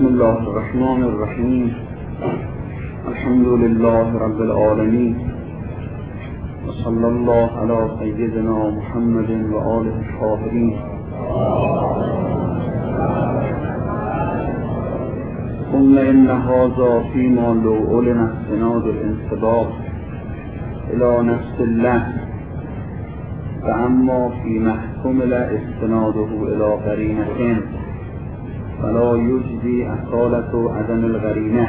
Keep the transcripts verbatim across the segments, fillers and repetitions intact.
بسم الله الرحمن الرحیم. الحمد لله رب العالمین و صلی الله علی سیدنا محمد و آله الطاهرین. ثم ان هذا فيما لو علم استناد الانسباق الى نفس الله فاما فيما احتمل استناده الى قرینه فلا یجزی اصالت و عدم القرینه.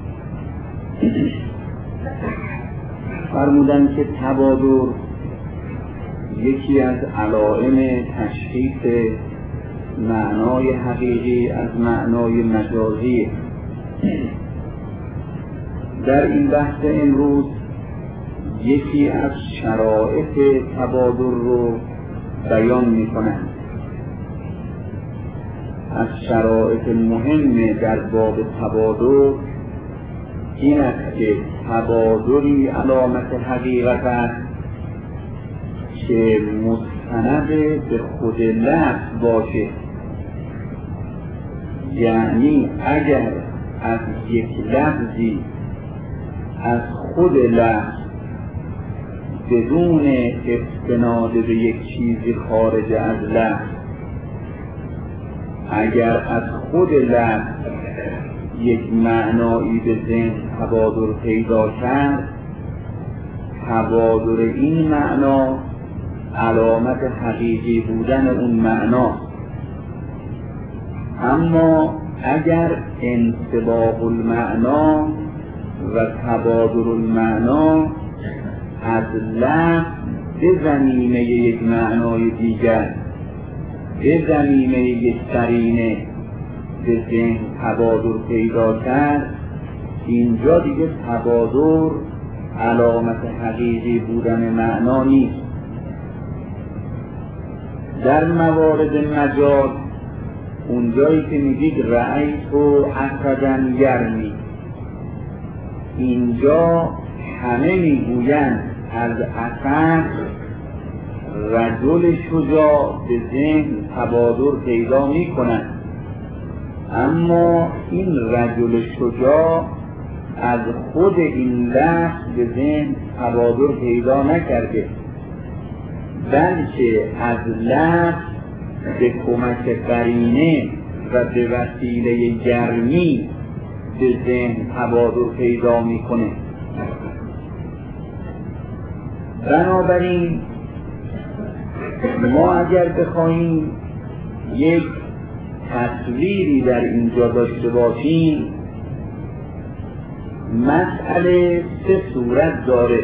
فرمودن که تبادر یکی از علائم تشخیص معنای حقیقی از معنای مجازی. در این بحث امروز یکی از شرایط تبادر رو بیان می‌کنند. از شرایط مهم در باب تبادر این است که تبادری علامت حقیقت است که مستند به خود لفظ باشه، یعنی اگر از یک لفظی از خود لفظ بدون استناد به یک چیزی خارج از لفظ، اگر از خود لفظ یک معنایی به ذهن تبادر پیدا کرد، تبادر این معنا علامت حقیقی بودن اون معنا. اما اگر انطباق المعنا و تبادر المعنا از لفظ به زمینه یک معنای دیگر، به زمینه یک قرینه به ذهن تبادر پیدا کرد، اینجا دیگه تبادر علامت حقیقی بودن معنا نیست. در موارد مجاز، اونجایی که میگید رأیت و اسدا یرمی، اینجا همه میگویند از اسد رجل شجاع به ذهن تبادر پیدا می کنند، اما این رجل شجاع از خود این لفظ به ذهن تبادر پیدا نکرده، بلکه از لفظ به کمک قرینه و به وسیله گرمی به ذهن تبادر پیدا می کنه. بنابراین ما اگر بخواهیم یک تصویری در اینجا داشته باشیم، مسئله سه صورت داره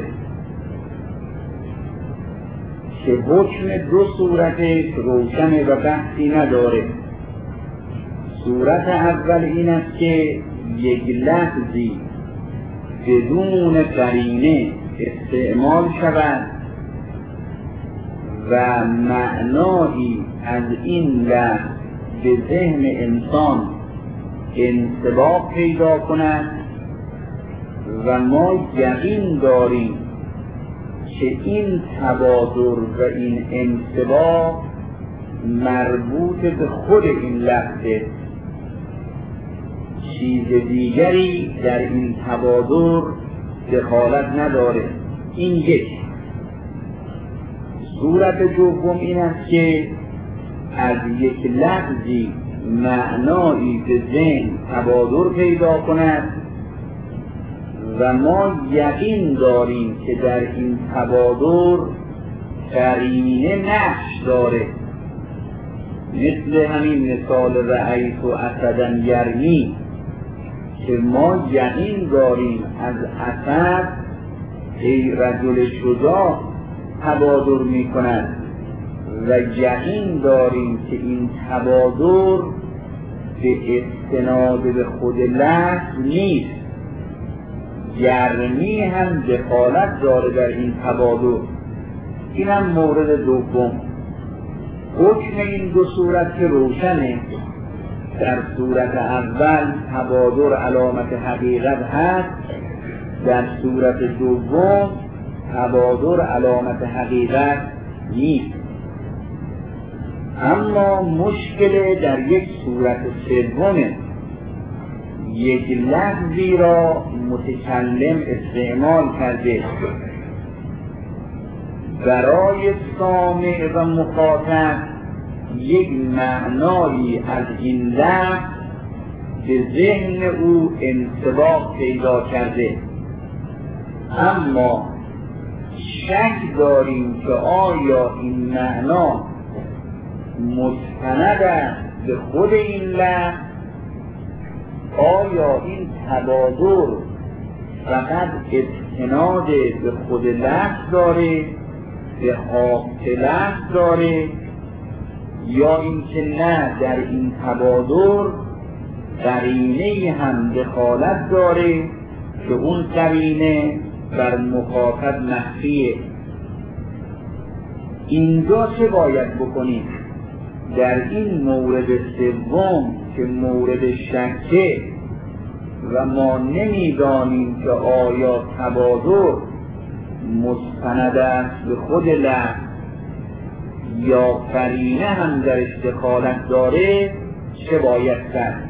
که حکم دو صورتش روشنه و بحثی نداره. صورت اول این است که یک لفظی بدون قرینه استعمال شود و معنایی از این لفظ به ذهن انسان انطباق پیدا کند و ما یقین داریم که این تبادر و این انطباق مربوط به خود این لفظه، چیز دیگری در این تبادر دخالت نداره. این یک. صورت دوم این است که از یک لفظی معنایی به ذهن تبادر پیدا کند و ما یقین داریم که در این تبادر قرینه نقش داره، مثل همین مثال رأیت و اسدا یرمی که ما یقین داریم از اسد ای رجل شجاع تبادر می کند و یقین داریم که این تبادر به استناد به خود لفظ نیست، گرمی هم دخالت داره در این تبادر. این هم مورد دوم. حکم این دو صورت که روشنه. در صورت اول تبادر علامت حقیقت هست، در صورت دوم تبادر علامت حقیقت نیست. اما مشکل در یک صورت سومه. یک لفظی را متکلم استعمال کرده برای سامع و مخاطب یک معنایی از این لفظ به ذهن او انطباق پیدا کرده، اما شک داریم که آیا این معنا مستند است به خود این لفظ، آیا این تبادر فقط استناد به خود لفظ داره، به حافظ لفظ داره، یا اینکه نه در این تبادر قرینه هم دخالت داره که اون قرینه بر مخاطب مخفیه. اینجا چه باید بکنیم؟ در این مورد سوم که مورد شکه و ما نمیدانیم که آیا تبادر مستند است به خود لفظ یا قرینه هم درش دخالت داره، چه باید کرد؟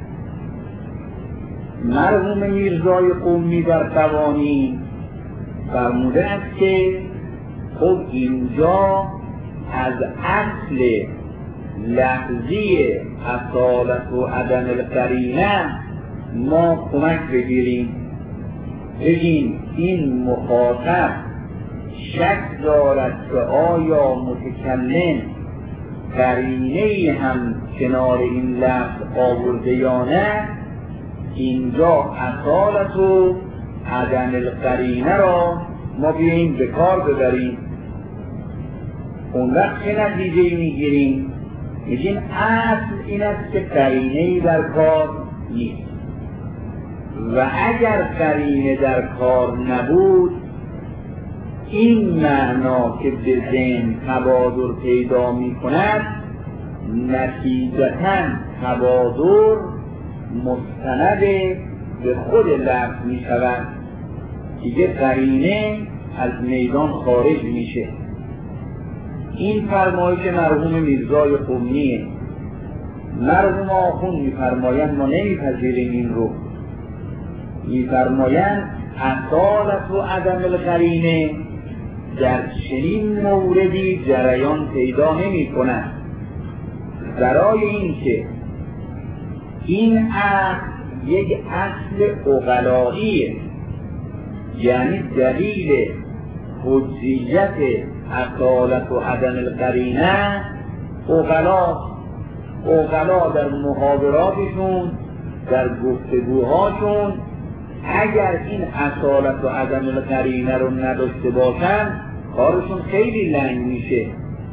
مرحوم میرزای قمی در قوانین فرموده است که خب اینجا از اصل لفظی اصالت و عدم القرینه ما کمک بگیریم، بگیم این مخاطب شک دارد که آیا متکلم قرینه‌ای هم کنار این لفظ آورده یا نه. اینجا اصالت و عدم القرینه را ما بیاییم به کار ببریم. اون وقت چه نتیجه‌ای میگیریم؟ میگیم اصل این است که قرینه‌ای در کار نیست و اگر قرینه در کار نبود این معنا که به ذهن تبادر پیدا می کند نتیجتاً تبادر مستند به خود لفظ می شود، دیگه قرینه از میدان خارج میشه. این فرمایش مرحوم میرزای قمیه. مرحوم آخوند میفرمایند ما نمیپذیریم این رو، میفرمایند اصالت و عدم القرینه در چنین موردی جریان پیدا نمی کند، برای اینکه این اصل یک اصل عقلاییه، یعنی دلیل حجیت اصالت و عدم القرینه عقلا عقلا در محاوراتشون در گفتگوهاشون اگر این اصالت و عدم القرینه رو نداشته باشن کارشون خیلی لنگ میشه.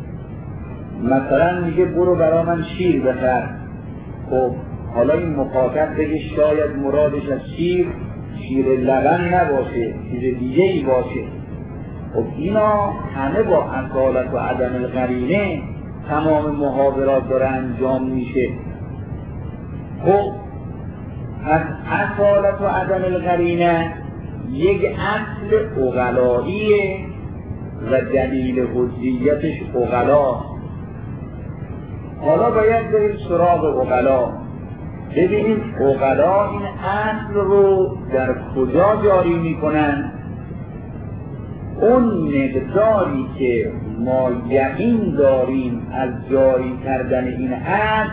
مثلا میگه برو برا من شیر بخر، خب حالا این مخاطب بگه شاید مرادش از شیر شیر لبن نباشه، چیز دیگه ای باشه. خب اینا همه با اصالت و عدم القرینه تمام محاورات داره انجام میشه. خب از اصالت و عدم القرینه یک اصل عقلاییه و دلیل حجیتش عقلاست. حالا باید بریم سراغ عقلا، ببینیم عقلا این اصل رو در کجا جاری میکنن. اون مقداری که ما یقین داریم از جاری کردن این اصل،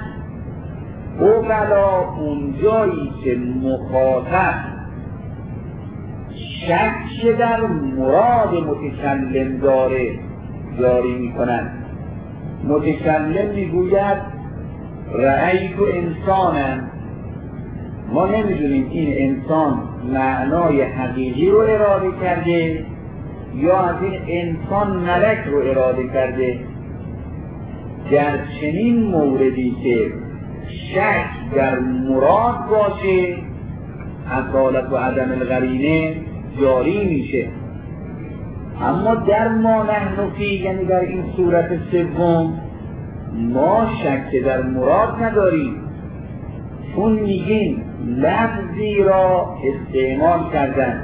عقلا اون جایی که مخاطب شک در مراد متکلم داره جاری میکنن. متکلم میگوید رأیت انسانن، ما نمیدونیم این انسان معنای حقیقی رو اراده کرده یا از این انسان ملک رو اراده کرده. در چنین موردی که شک در مراد باشه اصالت و عدم القرینه جاری میشه. اما در ما نحن فی، یعنی در این صورت سوم ما شک در مراد نداریم، چون میگیم لفظی را استعمال کردن،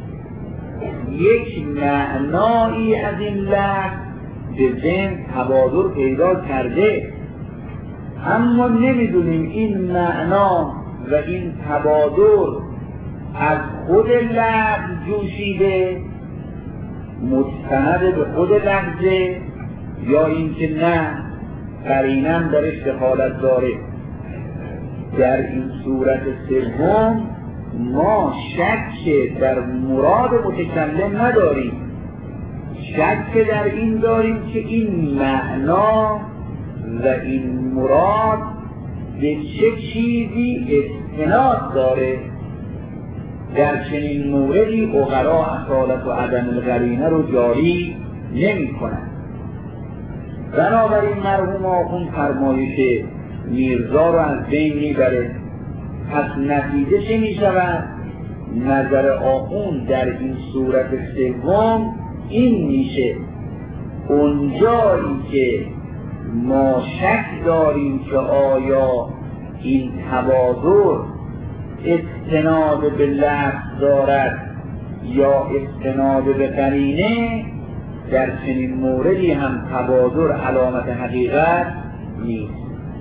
یک معنایی از این لفظ به ذهن تبادر پیدا کرده، اما نمیدونیم این معنا و این تبادر از خود لفظ جوشیده مستند به خود لفظه یا اینکه نه قرینه درش دخالت داره. در این صورت سوم ما شک در مراد متکلم نداریم، شک در این داریم که این معنا و این مراد به چه چیزی استناد داره. در چنین موردی عقلا اصالت و عدم القرینه رو جاری نمی کنند. بنابراین مرحوم آخوند فرمایش میرزا رو از بین میبره. پس نتیجه چه می شود؟ نظر آخوند در این صورت سوم این میشه اونجایی که ما شک داریم که آیا این تبادر استناد به لفظ دارد یا استناد به قرینه، در چنین موردی هم تبادر علامت حقیقت نیست.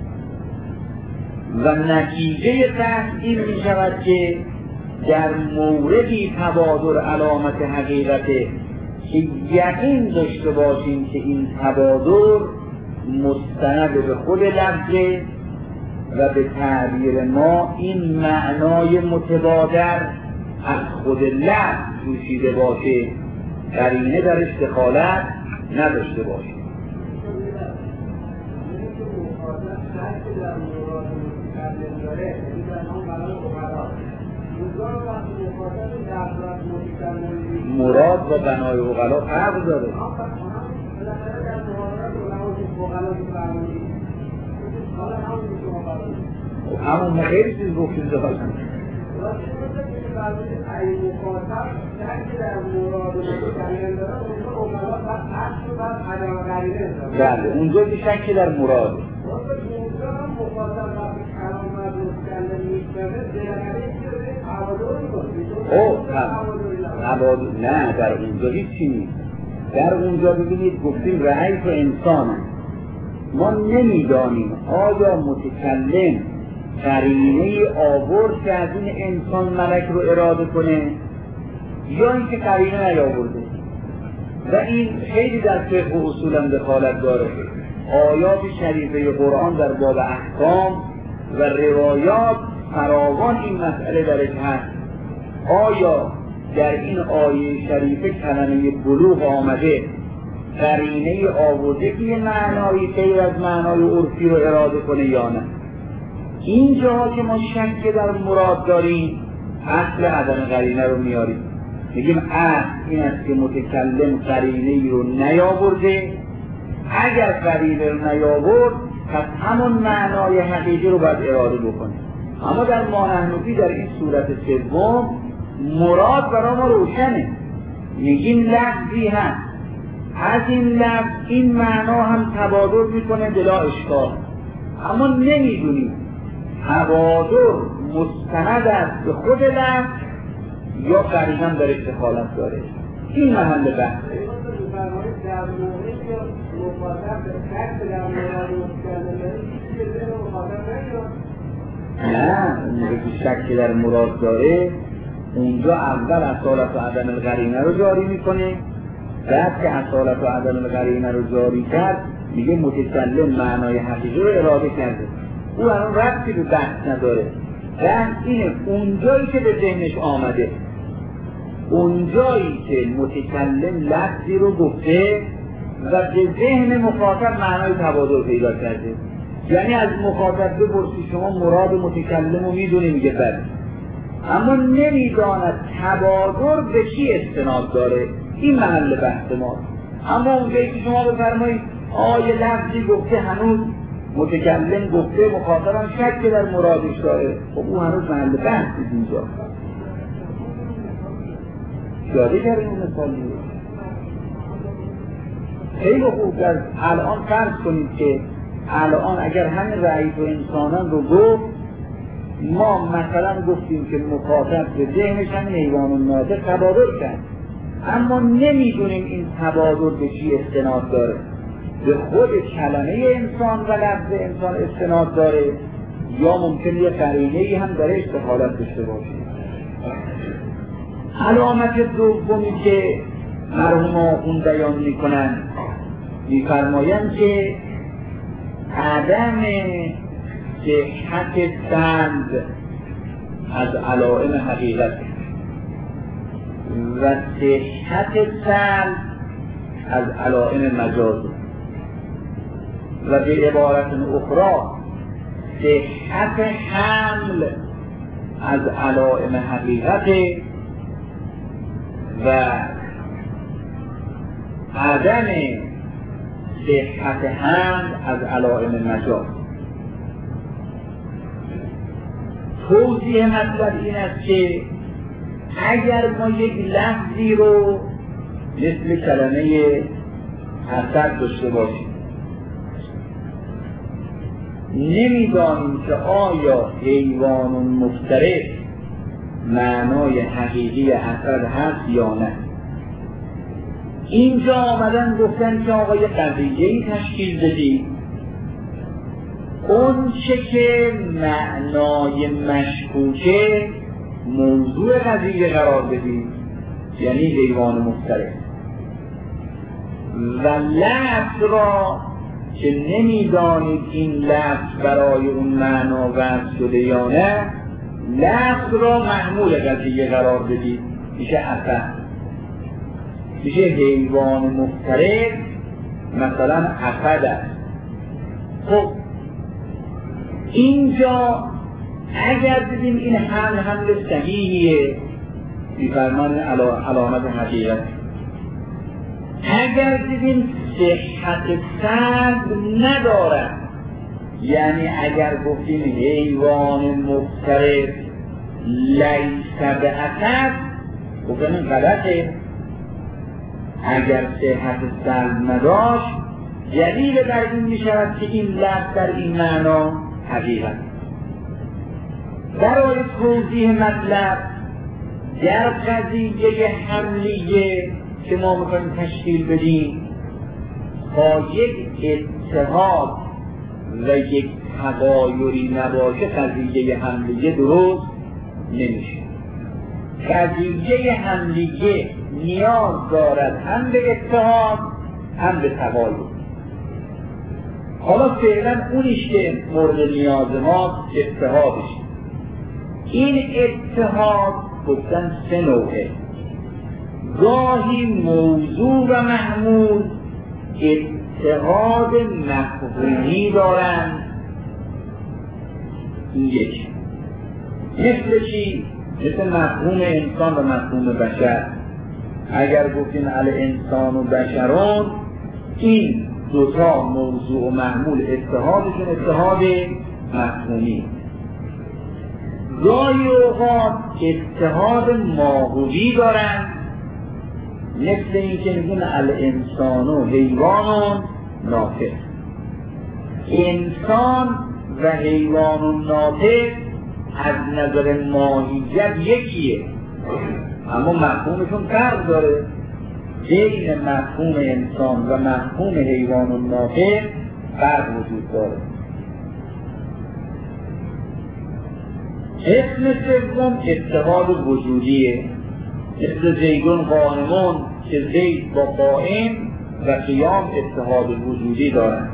و نتیجه بحث این می شود که در موردی تبادر علامت حقیقته که یقین داشته باشیم که این تبادر مستند به خود لفظه و به تعبیر ما این معنای متبادر از خود لفظ جوشیده باشه، قرینه درش دخالت نداشته باشه. مراد و بنای عقلا فرق داره. همون ما خیلی چیز گفتیم داشتیم. بله اونجا که شکی در مراد او نه در اونجا هیچی نیست. در اونجا ببینید گفتیم رأی تو انسان ما نمیدانیم آیا متکلم قرینه آورد که از این انسان ملک رو اراده کنه یا اینکه قرینه نیاورده. و این خیلی در فقه و اصول هم دخالت داره. آیات شریفه قرآن در باب احکام و روایات فراوان این مسئله درش هست. آیا در این آیه شریفه کلمه بلوغ آمده قرینه آورده که یه معنایی غیر از معنای عرفی رو اراده کنه یا نه؟ این جاها که ما شک در مراد داریم اصل عدم قرینه رو میاریم، میگیم اصل این است که متکلم قرینه رو نیاورده. اگر قرینه رو نیاورد پس همون معنای حقیقی رو باید اراده بکنه. اما در مانحنفی در این صورت سوم مراد برای ما روشنه، میگیم لفظی هست، از این لفظ این معنا هم تبادر میکنه بلا اشکال، اما نمیدونیم تبادر مستند است به خود لفظ یا قرینه هم در دخالت داره. این محل بحثه. نه اونجا که شک در مراد داره اونجا اول اصالت و عدم القرینه رو جاری میکنه، بعد که اصالت و عدم القرینه رو جاری کرد میگه متکلم معنای حقیقی رو اراده کرده. او الان ربطی به بحث نداره. بحث اینه اونجایی که به ذهنش آمده، اونجایی که متکلم لفظی رو گفته و به ذهن مخاطب معنای تبادر پیدا کرده. یعنی از مخاطب بپرسی شما مراد متکلم رو میدونی، میگه بله، اما نمیداند تبادر به چی استناد داره. این محل بحث ماست. اما اونجایی که شما بفرمایید آیه لفظی گفته هنوز متکلم گفته مخاطبم شک در مرادش داره، خب او هنوز محل بحث اینجا. یاده کردیم اون مثالی خیلی خوب. در الان فرض کنید که الان اگر همین رأی تو انسانان رو گفت، ما مثلا گفتیم که مخاطب به ذهنش هم حیوان الناطق تبادر کرد، اما نمیدونیم این تبادر به چی استناد داره. به خود کلمه انسان و لفظ انسان استناد داره یا ممکن یه قرینه‌ای هم داره استحالت داشته باشه. علامت دومی که مرحوم آخوند بیان میکنن میفرمایند که عدم صحت سند از علائم حقیقت و صحت سند از علائم مجاز و به عبارت اخرى صحت حمل از علائم حقیقت و عدم صحت حمل از علائم مجاز. توضیح مطلب این است که اگر ما یک لفظی رو مثل کلمه حسد داشته باشیم، نمیدانیم که آیا حیوان مفترس معنای حقیقی حسد هست یا نه. اینجا آمدن گفتن که آقای قضیه‌ای تشکیل بدید، اون چه که معنای مشکوکه موضوع قضیه قرار بدید، یعنی حیوان مفترس، و لفظ را که نمیدانید این لفظ برای اون معنا وضع شده یا نه، لفظ را محمول قضیه قرار بدید، میشه حسد، میشه حیوان مفترس مثلا حسد است. خب اینجا اگر دیدیم این حمل حمل صحیحیه بی‌فرمان علامت حقیقت، اگر دیدیم صحت سند ندارد، یعنی اگر گفتیم حیوان مفترس لیس به اسد، گفتیم غلطه. اگر صحت سند نداشت دلیل بر این می شود که این لفظ در این معنا حقیقت. برای توضیح مطلب در قضیه حملیه که ما میخوایم تشکیل بدیم، با یک اتحاد و یک تغایری نباشه قضیه حملیه درست نمیشه. قضیه حملیه نیاز دارد هم به اتحاد هم به تغایر. حالا فعلا اونیش که مورد نیاز ما اتحادش. این اتحاد گفتن سه نوعه، گاهی موضوع و محمول اتحاد مفهومی دارند. این یک مثل چی؟ مثل مفهوم انسان و مفهوم بشر. اگر گفتیم الانسان و بشران، این دوتا موضوع و محمول اتحادشون اتحاد مفهومی. گاهی اوقات اتحاد ماهوی دارند، مثل این که میگن الانسان و حیوان ناطق. انسان و حیوان ناطق از نظر ماهیت یکیه، اما مفهومشون فرق داره. بین مفهوم انسان و مفهوم حیوان ناطق فرق وجود داره. اسم سوم اتحاد وجودیه، مثل زیدون قائمون که زید با قائم و قیام اتحاد وجودی دارند.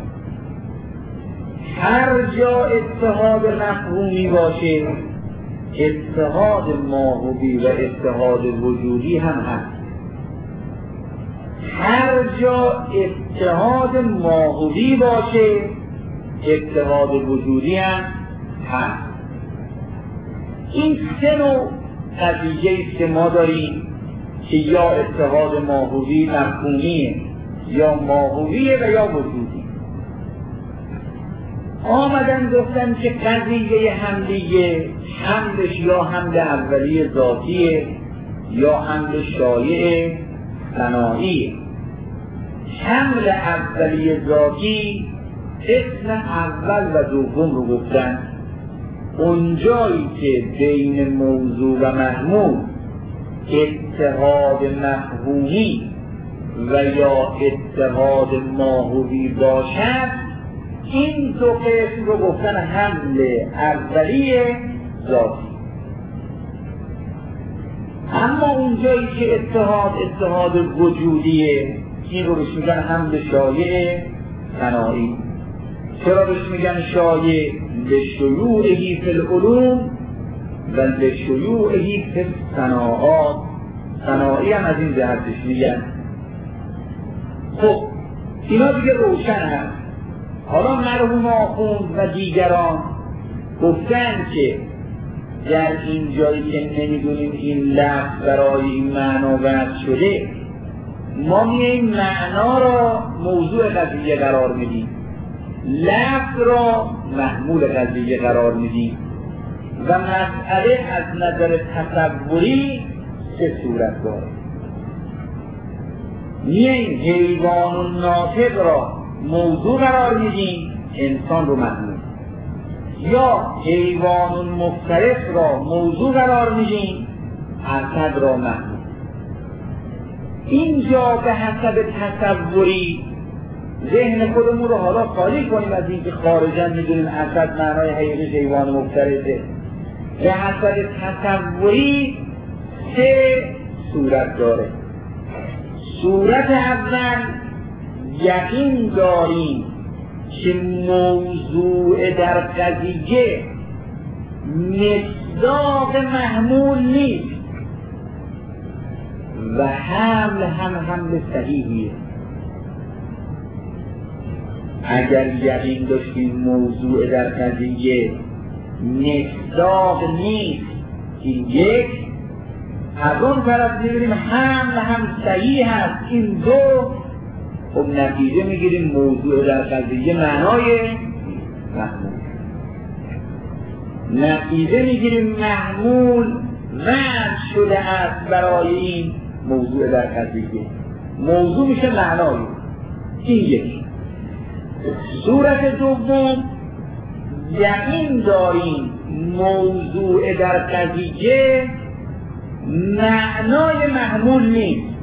هر جا اتحاد مفهومی باشه اتحاد ماهوی و اتحاد وجودی هم هست. هر جا اتحاد ماهوی باشه اتحاد وجودی هم هست. این سه نوع قضیه‌ای که ما داریم که یا اتحاد ماهوی مفهومیه یا ماهویه و یا وجودی. آمدن گفتن که قضیه حملیه حملش یا حمل اولیه ذاتیه یا حمل شایع صناعیه. حمل اولیه ذاتی اسم اول و دوم رو گفتن. اونجایی که بین موضوع و محمول اتحاد مفهومی و یا اتحاد ماهوی باشد این دو قسم رو گفتن حمل اولی ذاتی. اما اونجایی که اتحاد اتحاد وجودیه، این رو بهش میگن حمل شایع ثنایی. چرا بهش میگن شایع؟ لشیوعه فی العلوم و لشیوعه فی الصناعات. صناعی هم از این جهتش میگن. خب اینا دیگه روشن هست. حالا مرحوم آخوند و دیگران گفتن که در این جایی که نمیدونیم این لفظ برای این معنا وضع شده، ما میاییم معنا را موضوع قضیه قرار میدیم، لفظ را محمول قضیه قرار میدیم و مسئله از نظر تصوری سه صورت داره. میاییم حیوان ناطق را موضوع قرار میدیم، انسان رو محمول، یا حیوان مفترس را موضوع قرار میدیم، اسد را محمول. اینجا به حسب تصوری ذهن خودمون رو حالا خالی کنیم از اینکه خارجا میدونیم اسد معنای حقیقی حیوان مفترسه. به حسب تصوری سه صورت داره. صورت اول یقین داریم که موضوع در قضیه مصداق محمول نیست و حمل هم حمل صحیحیه. اگر یقین داشتیم موضوع در قضیه مصداق نیست، این یک، از اون طرف می‌بینیم حمل هم صحیح هست، این دو، خب نتیجه میگیریم موضوع در قضیه معنای محمول. نتیجه میگیریم محمول وضع شده است برای این موضوع در قضیه، موضوع میشه معنای. این یک. صورت دوم یقین داریم موضوع در قضیه معنای محمول نیست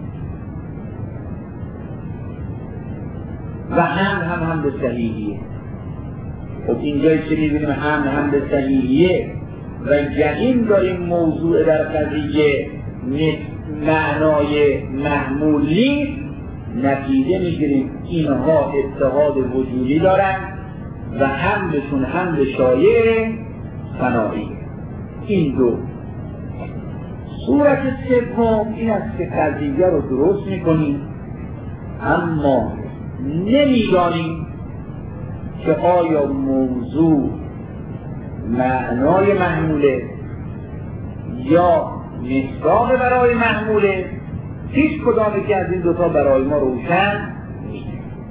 و هم هم هم به صحیحیه. خب اینجایی که میبینیم هم هم به صحیحیه و یقین داریم موضوع در قضیه معنای محمول نیست، نتیجه میگیریم اینها اتحاد وجودی دارن و حملشون حمل شایع ثنایی. این دو. صورت سوم این است که قضیه رو درست میکنیم اما نمیدانیم که آیا موضوع معنای محموله یا مصداق برای محموله. هیچ کدامی که از این دوتا برای ما روشن نیست.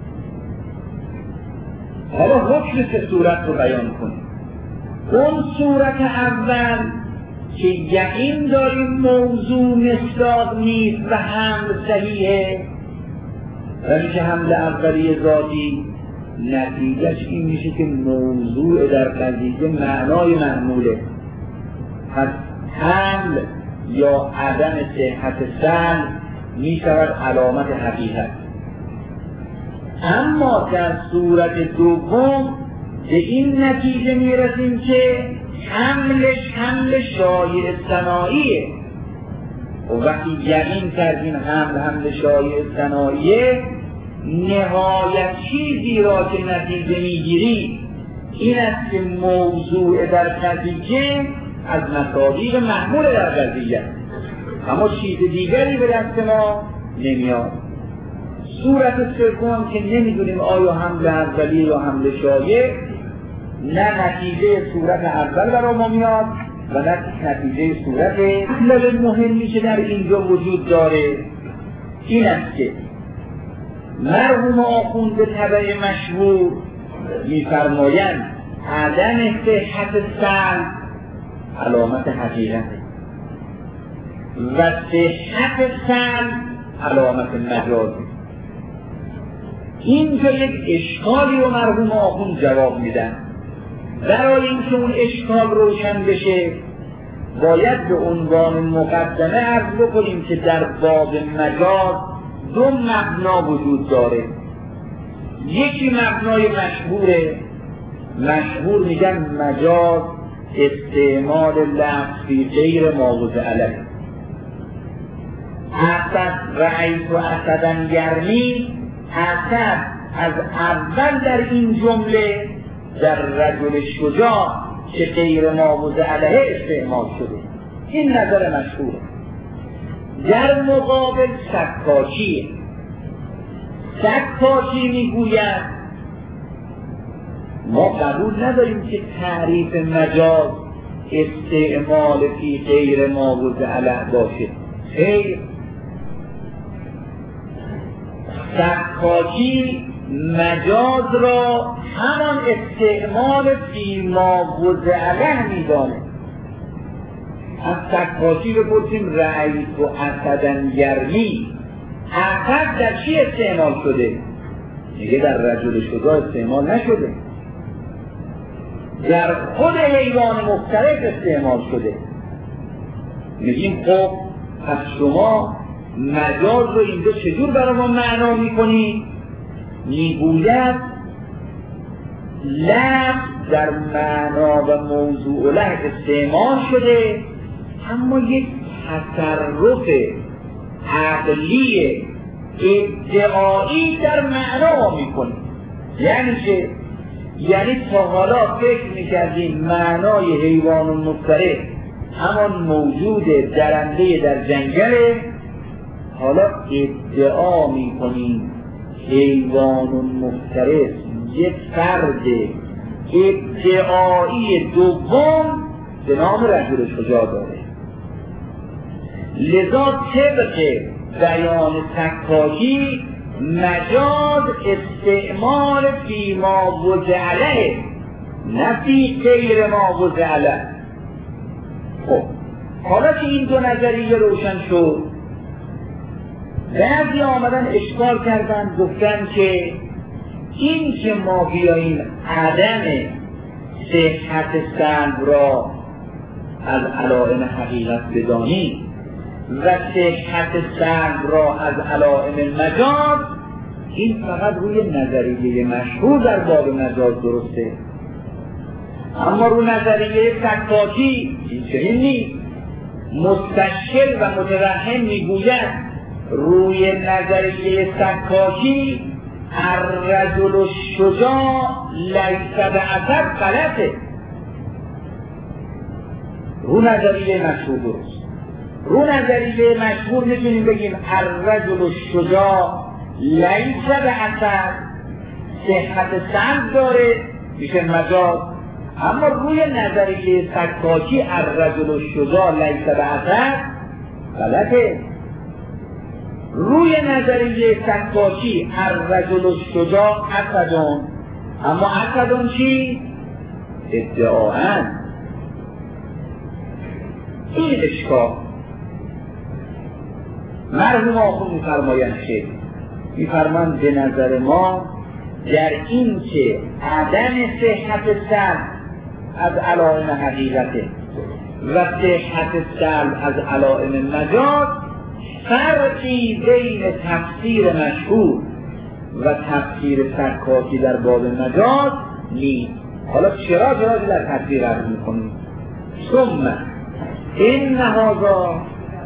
حالا حکم سه صورت رو بیان کنیم. اون صورت اول که یقین داریم موضوع مصداق نیست و حمل صحیحه و میشه حمل اولی ذاتی، نتیجهش این میشه که موضوع در قضیه معنای محموله، پس حمل یا عدم صحت سلب میشود علامت حقیقت. اما در صورت دوم به این نتیجه میرسیم که حملش حمل شایع ثناییه و وقتی یقین کردیم حمل حمل شایع ثناییه، نهایت چیزی را که نتیجه میگیریم این است که موضوع در قضیه از مصادیق محمول در قضیه، اما چیز دیگری به دست ما نمیاد. صورت سوم که نمیدونیم آیا حمل اولیه یا حمل شایع، نه نتیجه صورت اول برای ما میاد و نه نتیجه صورت. مطلب مهمی که در اینجا وجود داره این است که مرحوم آخوند به طبع مشهور میفرمایند عدم صحت سلب علامت حقیقت و صحت سلب علامت مجاز. اینجا یک اشکالی رو مرحوم آخوند جواب میدن. برای اینکه اون اشکال روشن بشه باید به عنوان مقدمه عرض بکنیم که در باب مجاز دو مبنا وجود داره. یکی مبنای مشهوره، مشهور میگن مجاز استعمال لفظ فی غیر ما وضع له. اسد رأیت اسدن گرمی، اسد از اول در این جمله در رجل شجاع که غیر ما وضع له استعمال شده. این نظر مشهوره. در مقابل سکاکیه. سکاکی میگوید ما قبول نداریم که تعریف مجاز استعمال فی غیر ما وضع له باشه. خیر، سکاکی مجاز را همان استعمال فی ما وضع له میدانه. از سکاکی بپرسیم رأیت و اسدن گرمی، اسد در چی استعمال شده؟ میگه در رجل شجاع استعمال نشده، در خود حیوان مفترس استعمال شده. میگیم خب پس شما مجاز رو اینجا چجور برای ما معنا میکنید؟ میگوید لفظ در معنا و موضوع له استعمال شده، اما یک تصرف عقلی ادعایی در معنا میکنه. یعنی چه؟ یعنی تا حالا فکر میکردیم معنای حیوان مفترس همان موجود درنده در جنگله، حالا ادعا میکنیم حیوان مفترس یک فرد ادعایی دوم به نام رجل شجاع داره. لذا طبق بیان سکاکی مجاز استعمال فی ما وضع له نه فی غیر ما وضع له. خب حالا که این دو نظریه روشن شد، بعضی آمدن اشکال کردن، گفتن که این که ما بیاییم عدم صحت سلب را از علائم حقیقت بدانیم و صحت سلب را از علائم مجاز، این فقط روی نظریه مشهور در باب مجاز درسته، اما روی نظریه سکاکی این چنین نیست. مستشکل و متوهم میگوید روی نظریه سکاکی الرجل الشجاع لیس باسد غلطه. رو نظریه مشهور درست. رو نظریه مشهور میتونیم بگیم الرجل الشجاع لیس باسد، صحت سند داره، میشه مجاز. اما روی نظریه سکاکی الرجل الشجاع لیس باسد غلطه. روی نظریه سکاکی الرجل الشجاع اسدون، اما اسدون چی؟ ادعاءً. این اشکال مرحوم آخون میفرمایند که میفرمایند به نظر ما در این که عدم صحت سلب از علائم حقیقته و صحت سلب از علائم مجاز فرقی بین تفسیر مشهور و تفسیر سکاکی در باب مجاز نیست. حالا چرا چرا در تفسیر عرض میکنیم؟ ثم این هذا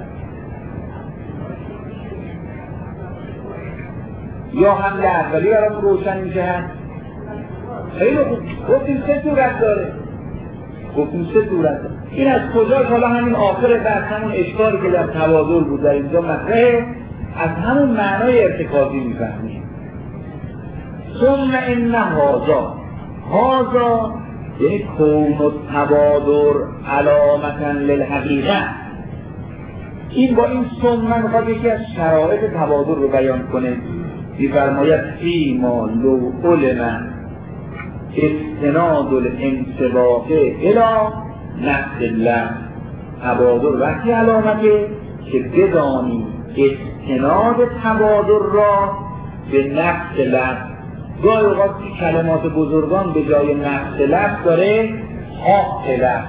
یا حمله اولی برام روشن میشه. خیلی خوب گفتیم سه صورت داره، گفتیم سه صورت داره. این از کجاش؟ حالا همین آخر بحث همون اشکالی که در تبادل بود در اینجا مطرحه، از همون معنای ارتکازی میفهمیم. ثم ان هذا هذا یعنی کون و تبادر علامتا للحقیقت. این با این ثم میخواد یکی از شرایط تبادر رو بیان کنه. میفرماید فیما لو علم استناد الانطباق الی نفس الله. تبادر وقتی علامته که بدانی استناد تبادر را به نفس لفظ. گاهی اوقات کلمات بزرگان به جای نفس لفظ داره حق لفظ.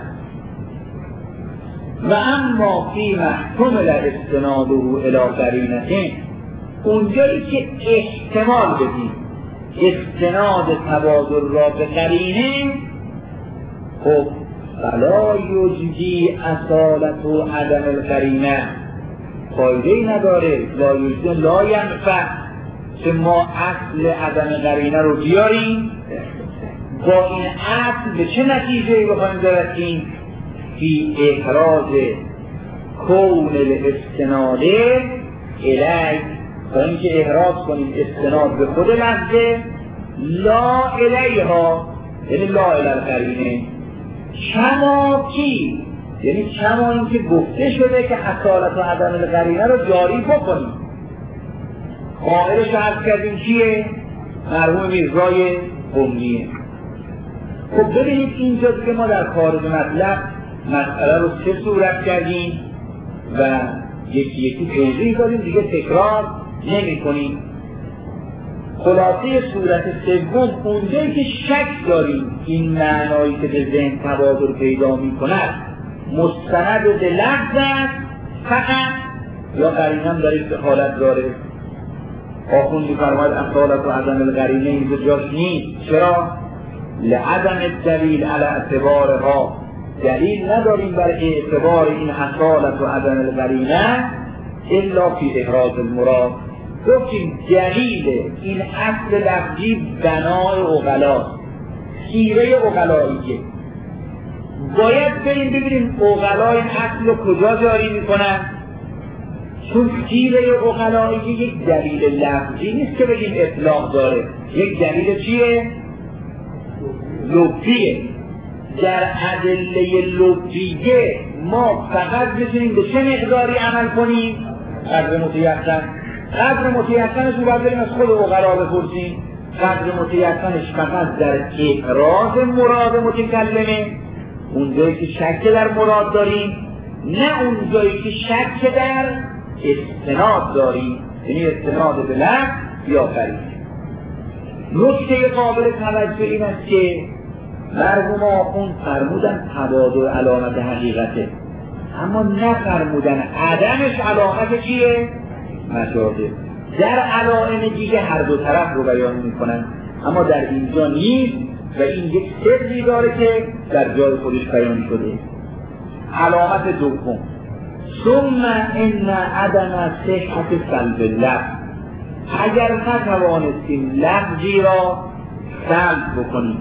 و اما فی محکمل استناده الی قرینه، اونجایی که احتمال بدیم استناد تبادل را به قرینه، خب فلا یجدی اصالت و عدم القرینه، فایده ای نداره. لا یجدی لا ینفع که ما اصل عدم قرینه رو بیاریم با این اصل به چه نتیجه بخوایم برسیم؟ فی احراز کون الاستناده الی، تا اینکه احراز کنیم استناد به خود لحظه، لا الیها یعنی لا الی القرینه، کما کی یعنی کما اینکه گفته شده که اصالت و عدم القرینه رو جاری بکنیم. قائلش رو عرض کردیم کیه؟ مرحوم میرزای قمیه. خب ببینید اینجا که ما در خارج مطلب مسئله رو سه صورت کردیم و یکی یکی توضیح دادیم، دیگه تکرار نمی کنیم. خلاصه صورت سوم اونجایی که شک داریم این معنایی که به ذهن تبادر پیدا می کند مستند به لفظ است فقط یا قرینه هم در استحالت داره. آخون می فرماید اصالت و عدم القرینه اینجا جاش نیست. چرا؟ لعدم الدلیل علی اعتبارها، دلیل نداریم بر اعتبار این اصالت و عدم القرینه الا فی احراز المراد. گفتیم دلیل این اصل لفظی بنای عقلاست، سیره عقلاییه. باید بریم ببینیم عقلا این اصل رو کجا جاری میکنن، چون سیره عقلاییه یک دلیل لفظی نیست که بگیم اطلاق داره، یک دلیل چیه؟ لفظیه. در ادله لفظیه ما فقط میتونیم به چه مقداری عمل کنیم؟ قدر متیقن. قدر متیقنش رو باید بریم از خود عقلا بپرسیم. قدر متیقنش فقط در احراز مراد متکلمه، اونجایی که شک در مراد داریم، نه اونجایی که شک در استناد داریم، یعنی استناد به لفظ یا قرینه. نکته قابل توجه این است که مرحوم آخوند فرمودن تبادل علامت حقیقته، اما نفرمودن عدمش علامت چیه؟ مجازه. در علائم دیگه هر دو طرف رو بیان میکنن، اما در اینجا نیست و این یک سری داره که در جای خودش بیان شده. علامت دوم، ثم ان عدم صحت سلب اللفظ، اگر نتوانستیم لفظی را سلب بکنیم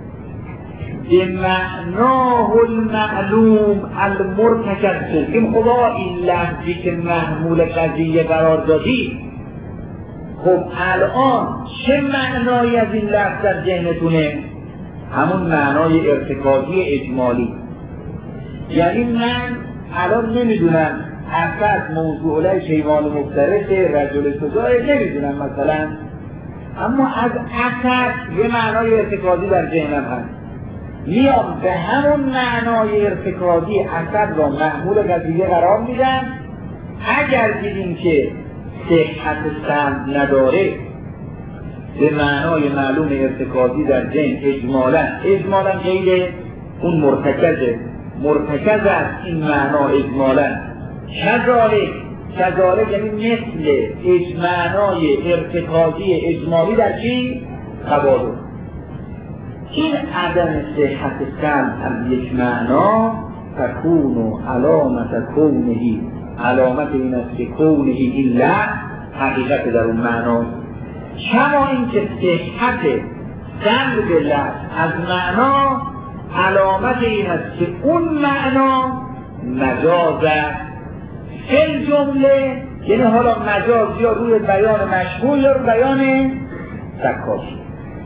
به معناه المعلوم المرتکب شد، خدا این لفظی که محمول قضیه قرار دادی، خب الان چه معنایی از این لفظ در ذهنتونه؟ همون معنای ارتکابی اجمالی. یعنی من الان نمیدونم اصلا موضوع لای حیوان مفترس رجل سزای نمیدونم مثلا، اما از اصلا یه معنای ارتکابی در ذهنم هست، میام به همون معنای ارتکابی اصلا را محمول قضیه قرار میدم. اگر دیدیم که صحت سند نداره، به معنای معلوم ارتکابی در ذهن اجمالا اجمالا غیر اون مرتکزه، مرتکز است این معنا اجمالا. کذالک کذالک یعنی مثل اجمعنای ارتکابی اجمالی در چی؟ تبادل. این عدم صحت سند از یک معنا تکون و علامت کونهی، علامت این است که کونهی این لفظ حقیقت در اون معنا، کما این که صحت سند به لفظ از معنا علامت این است که اون معنا مجاز است. این جمله یعنی حالا مجاز یا روی بیان مشهور یا روی بیان سکاشی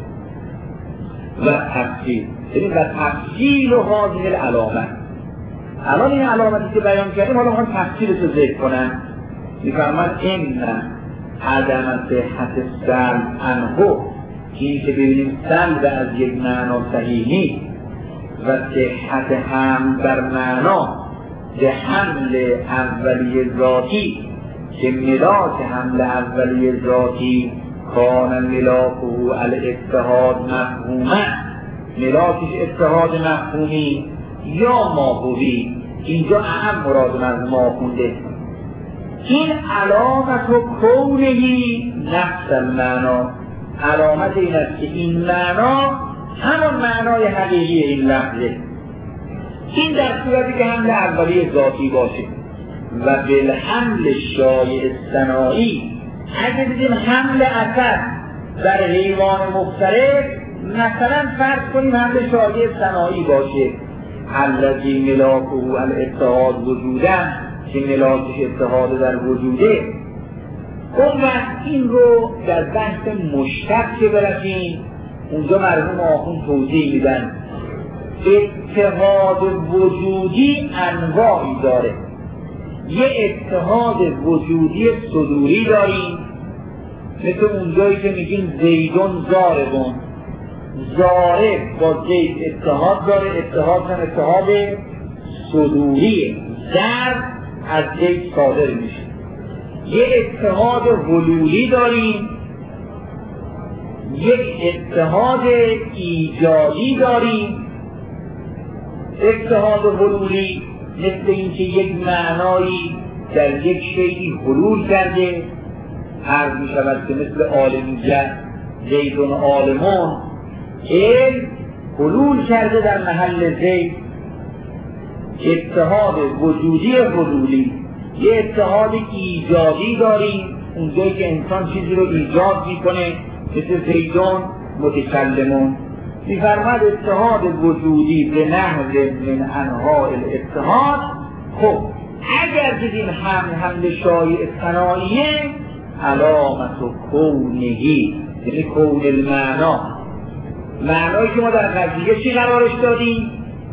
و تفصیل، یعنی و تفصیل و هذه العلامت. الان این علامتی که بیان کردیم حالا میخوام تفصیلش رو ذکر کنم. میفرماید این عدم صحت سلب عنه، این که ببینیم سلب از یک معنا صحیح نیست و صحت هم بر معنا به حمل اولی ذاتی که ملاک حمل اولی ذاتی کان ملاکه الاتحاد مفهومه، ملاکش اتحاد مفهومی یا ماهوی، اینجا اهم مراد از ما خونده. این علامت و کونهی نفس المعنا، علامت این است که این معنا همون معنای حقیقی این لفظه. این در صورتی که حمل اولی ذاتی باشه و بالحمل شایع صناعی. اگه دیدیم حمل اثر در حیوان مفترض، مثلا فرض کنیم حمل شایع صناعی باشه، الذی ملاکه الاتحاد وجودن، که ملاکش اتحاد در وجوده. اون وقت این رو در بحث مشتق که برسیم، اونجا مرحوم آخوند توضیح میدن اتحاد وجودی انواعی داره. یه اتحاد وجودی صدوری داریم، مثل اونجایی که میگیم زیدون زاربون، زارب با زید اتحاد داره، اتحاد هم اتحاد صدوریه، ضرب از زید صادر میشه. یه اتحاد حلولی داریم، یک اتحاد ایجادی داریم. اتحاد حلولی مثل اینکه یک معنایی در یک شیئی حلول کرده، عرض می شود که مثل عالمیت، زیدون عالمون، علم حلول کرده در محل زید. اتحاد وجودی حلولی. یه اتحاد ایجادی داریم، اونجایی که انسان چیزی رو ایجاد میکنه، مثل زیدون متکلمون. میفرماد اتحاد وجودی به نحو من انواع الاتحاد. خب اگر دیدیم حمل حمل شایع صناعیه، علامت و کونهی، یعنی کون المعنا، معنایی که ما در قضیه چی قرارش دادیم؟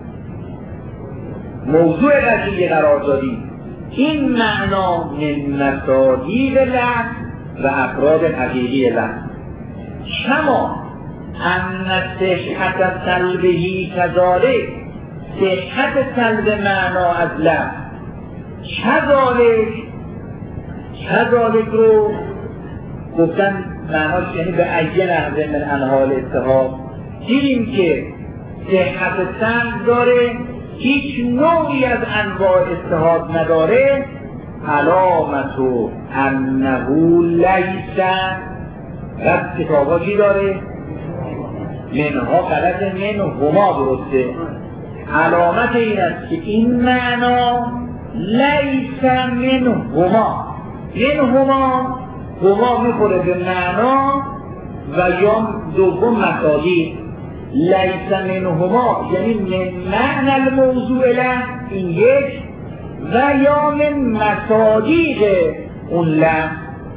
موضوع قضیه قرار دادیم. این معنا من مصادیق لفظ و افراد حقیقی لفظ. شما ان صحت سلبهی کذالک، صحت سلب معنا از لفظ کذالک. کذالک رو گفتن معناش یعنی به ایه نحوه من انواع الاتحاد. دیدیم که صحت سلب داره، هیچ نوعی از انواع اتحاد نداره. علامت و انه لیسن، رد کتابا چی داره؟ منها غلط، من هما درسته. علامت این است که این معنا لیس من هما، من هما هما میخوره به معنا و یا دوم مصادیق. لیس من هما یعنی من معنی الموضوع له، این یک، و یا من مصادیق اون له.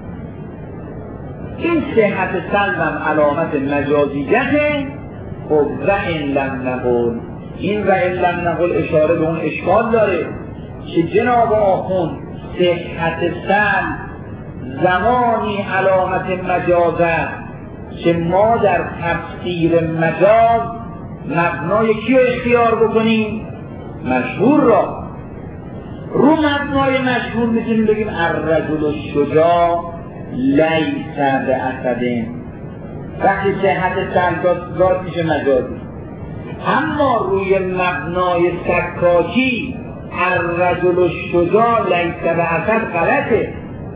این صحت سلبم علامت مجازیته. خب و این لم نقل، این و این لم نقل اشاره به اون اشکال داره که جناب آخوند صحت سلب زمانی علامت مجازه که ما در تفسیر مجاز مبنای کی رو اختیار بکنیم؟ مشهور را. رو مبنای مشهور میتونیم بگیم الرجل الشجاع لیس باسد، وقتی صحت سلب میشه مجازی. اما روی مبنای سکاکی الرجل الشجاع لیس باسد غلطه.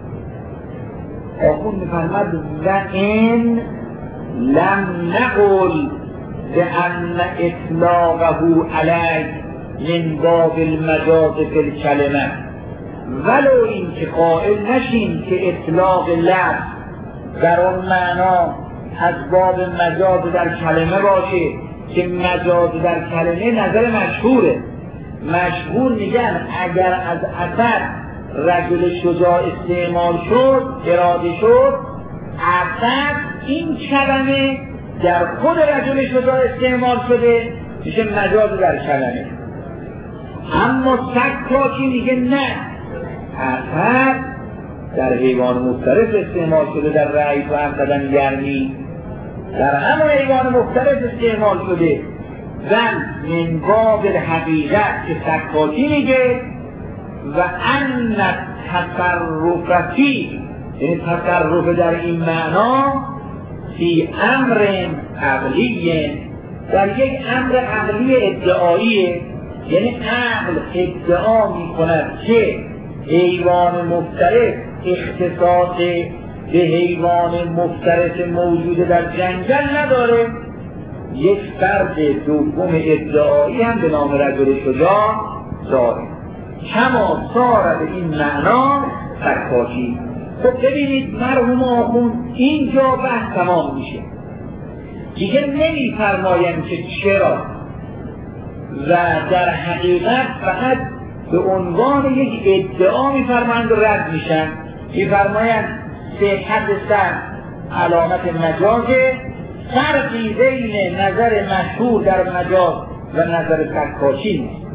آخون میفرمد و این لم نقل به ان اطلاقه علی من باب المجاز فی الکلمه، ولو این که قائل نشیم که اطلاق لفظ در اون معنا از باب مجاز در کلمه باشه، که مجاز در کلمه نظر مشهوره. مشهور میگن اگر از اثر رجل شجاع استعمال شد، اراده شد، اثر این کلمه در خود رجل شجاع استعمال شده، میشه مجاز در کلمه. اما سکاکی میگه نه، اثر در حیوان مفترس استعمال شده، در رأی و انقدن گرمی در همون حیوان مفترس استعمال شده. زن من باب الحقیقت که سکاکی میگه و ان تصرفی، یعنی تصرف در این معنا فی امر عقلی، در یک امر عقلی ادعاییه، یعنی عقل ادعا می کند که حیوان مفترس اختصاص به حیوان مفترس موجود در جنگل نداره، یک فرد دوم ادعایی هم به نام رجل شجاع داره. کما صار به این معنا سکاکی. خب ببینید مرحوم آخوند اینجا بحث تمام میشه، دیگه نمیفرمایند که چرا و در حقیقت فقط به عنوان یک ادعا میفرمایند و رد میشن. میفرمایند صحت سر علامت مجازه، فرقی بین نظر مشهور در مجاز و نظر سکاکی نیست.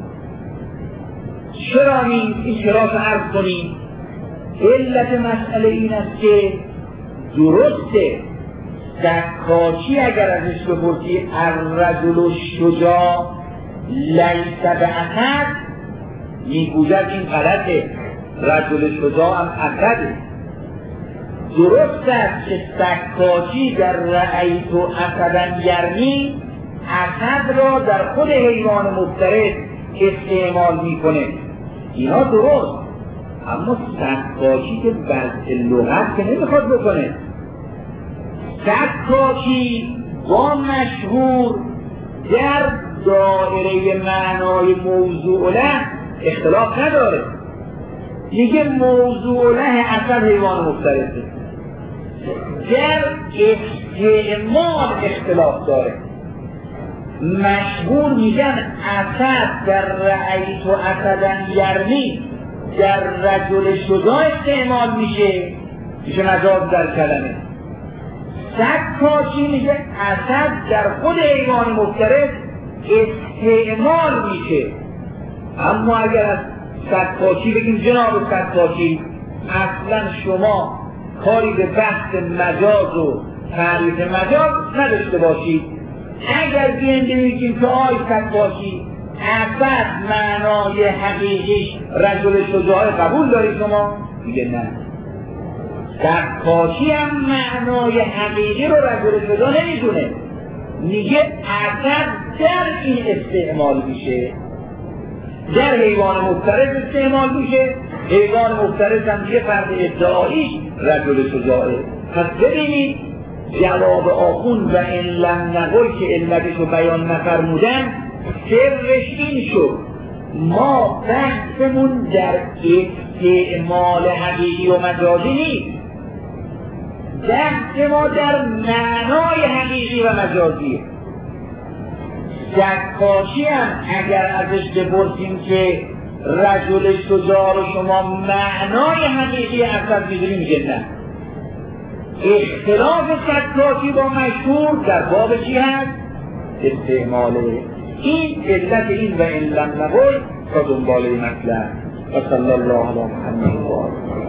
چرا نیست؟ این چرا رو عرض کنیم. علت مسئله این است که درسته سکاکی اگر ازش بپرسی الرجل الشجاع لیس باسد، میگوید این غلطه، رجل شجاع هم اسده. درست است که سکاکی در رأیت و اسدن یرمی اسد را در خود حیوان مفترس استعمال میکنه، اینا درست، اما سکاکی که وضع لغت که نمیخواد بکنه. سکاکی با مشهور در دایره معنای موضوع له اختلاف نداره. میگه موضوع له اصل حیوان مفترسه، در استعمال اختلاف داره. مشهور میگن اسد در رأیت و اسدن یرمی در رجل شجاع استعمال میشه، میشه مجاز در کلمه. سکاکی میگه اسد در خود حیوان مفترس استعمال میشه. اما اگر از سکاکی بگیم جناب سکاکی اصلا شما کاری به بحث مجاز و تعریف مجاز نداشته باشید، اگر بیانده میگیم که آی سکاکی اسد معنای حقیقیش رجل شجاع قبول دارید شما؟ میگه نه، سکاکی هم معنای حقیقی رو رجل شجاع نمیدونه، میگه اسد در این استعمال میشه، در حیوان مفترس استعمال میشه. حیوان مفترس هم یه فرد ادعاییش رجل شجاعه. پس ببینید جواب آخوند و این لم نقل که علتش رو بیان نفرمودن سرش این شد ما بحثمون در استعمال حقیقی و مجازی نیست، بحث ما در معنای حقیقی و مجازیه. سکاکی هم اگر ازش بپرسیم که رجل شجاع رو شما معنای حقیقی اصلا میدونی، میگه نه. اختلاف سکاکی با مشهور در باب چی هست؟ استعماله. این علت این و این لم نقل تا دنباله مطلب. و صلی الله علی محمد و